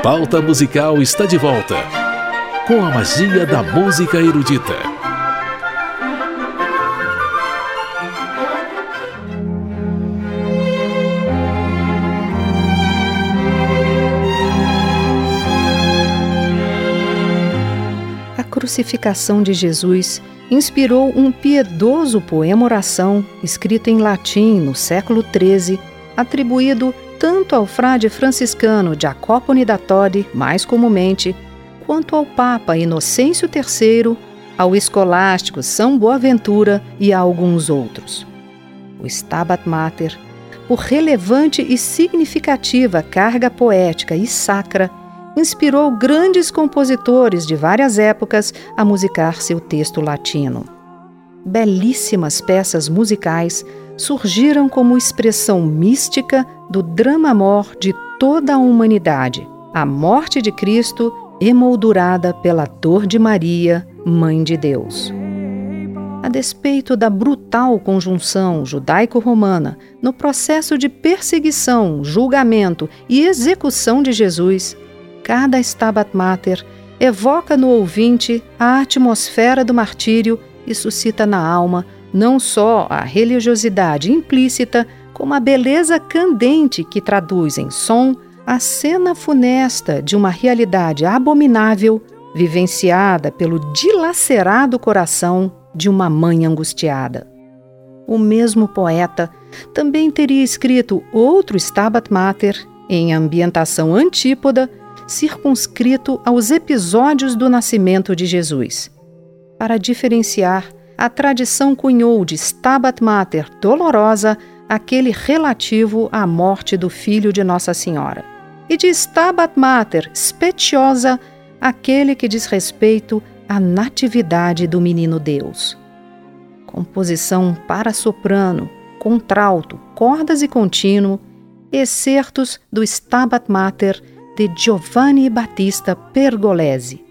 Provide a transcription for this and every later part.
Pauta Musical está de volta, com a magia da música erudita. A crucificação de Jesus inspirou um piedoso poema-oração escrito em latim no século XIII, atribuído tanto ao frade franciscano Jacopone da Todi, mais comumente, quanto ao Papa Inocêncio III, ao escolástico São Boaventura e a alguns outros. O Stabat Mater, por relevante e significativa carga poética e sacra, inspirou grandes compositores de várias épocas a musicar seu texto latino. Belíssimas peças musicais surgiram como expressão mística do drama-mor de toda a humanidade, a morte de Cristo emoldurada pela dor de Maria, Mãe de Deus. A despeito da brutal conjunção judaico-romana no processo de perseguição, julgamento e execução de Jesus, cada Stabat Mater evoca no ouvinte a atmosfera do martírio e suscita na alma não só a religiosidade implícita, como a beleza candente que traduz em som a cena funesta de uma realidade abominável vivenciada pelo dilacerado coração de uma mãe angustiada. O mesmo poeta também teria escrito outro Stabat Mater em ambientação antípoda, circunscrito aos episódios do nascimento de Jesus. Para diferenciar, a tradição cunhou de Stabat Mater dolorosa aquele relativo à morte do filho de Nossa Senhora, e de Stabat Mater speciosa aquele que diz respeito à natividade do menino Deus. Composição para soprano, contralto, cordas e contínuo, excertos do Stabat Mater de Giovanni Battista Pergolesi.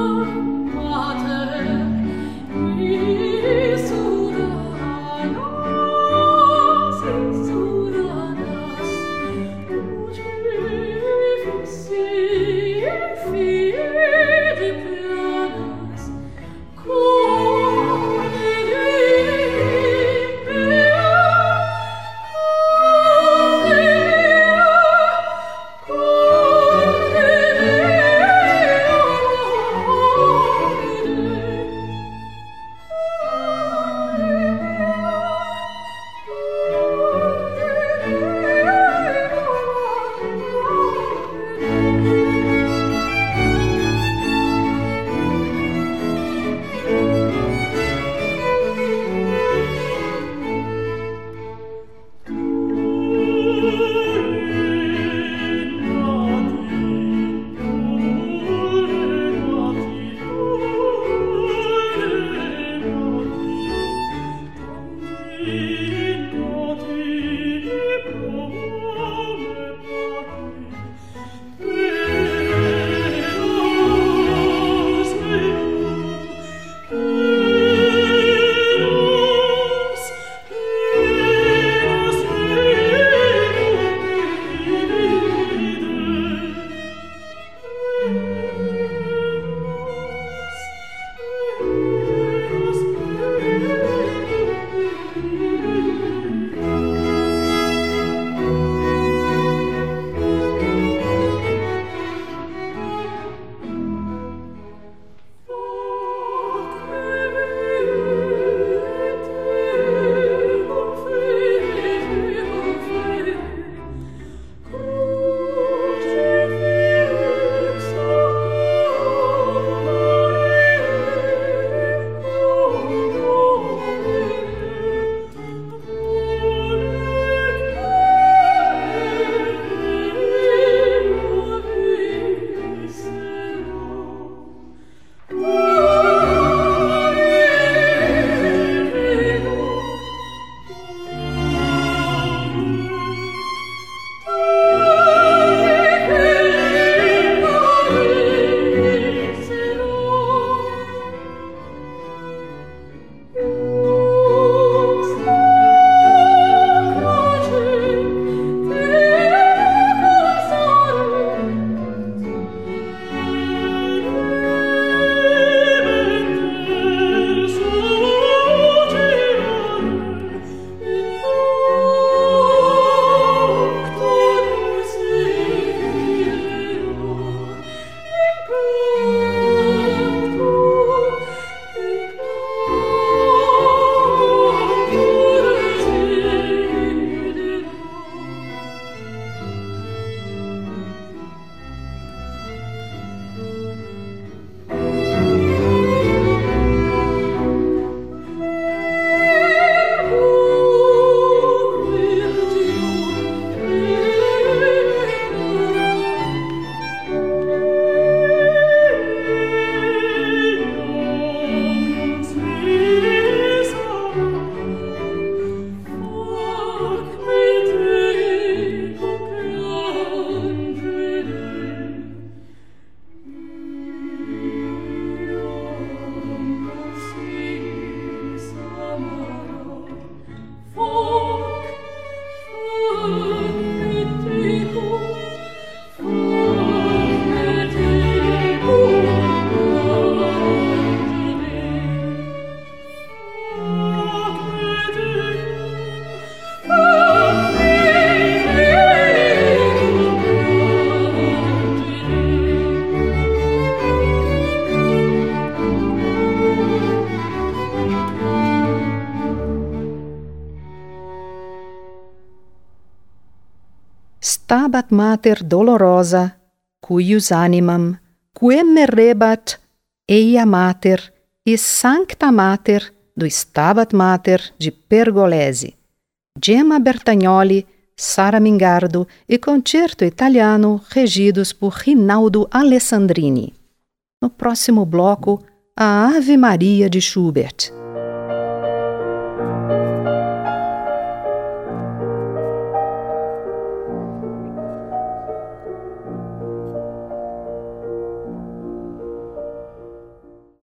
Stabat Mater dolorosa, cuius animam, quem merrebat, eia mater, e sancta mater, do Stabat Mater de Pergolesi. Gemma Bertagnoli, Sara Mingardo e Concerto Italiano, regidos por Rinaldo Alessandrini. No próximo bloco, a Ave Maria de Schubert.